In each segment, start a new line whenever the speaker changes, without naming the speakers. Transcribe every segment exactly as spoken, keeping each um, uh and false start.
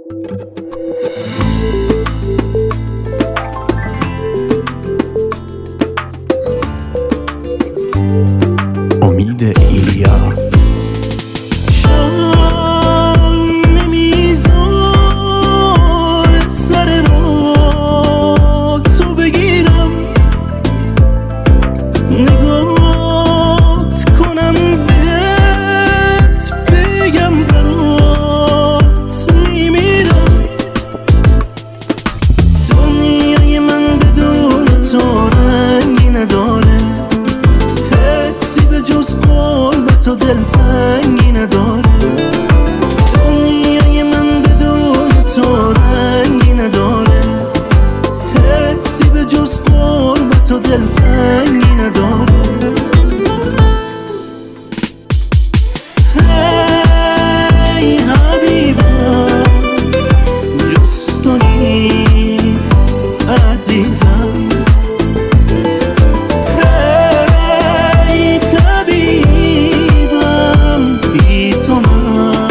امید ایلیا.
شرم نمیذاره سر را تو بگیرم، نگات کنم بهت بگم برات میمیرم. دنیای من بدون تو رنگی نداره، حسی به جز قربت و دلتنگی نداره. دنیای من بدون تو رنگی نداره، حسی به جز قربت و دلتنگی نداره. هی حبیبم جز تو نیست عزیزم، هی طبیبم بی تو من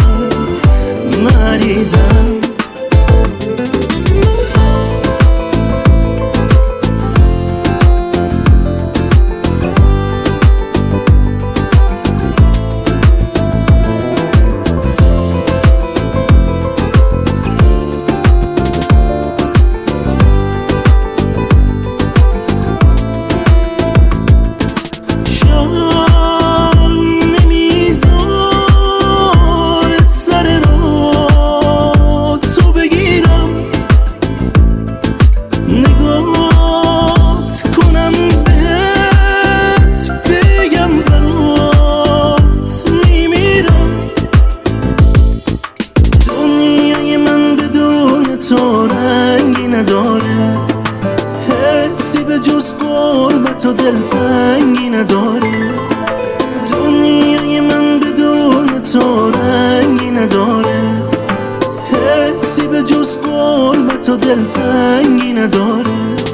مریضم. نگات کنم بهت بگم برات میمیرم. دنیای من بدون تو رنگی نداره، حسی به جز قربت و دلتنگی نداره. دنیای من بدون تو رنگی نداره، حسی به جز قربت و دلتنگی نداره.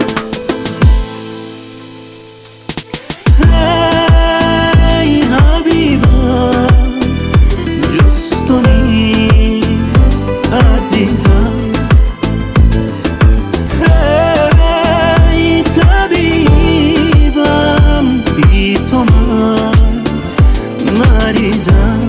هی حبیبم جز تو نیست عزیزم، هی طبیبم بی تو من مریضم.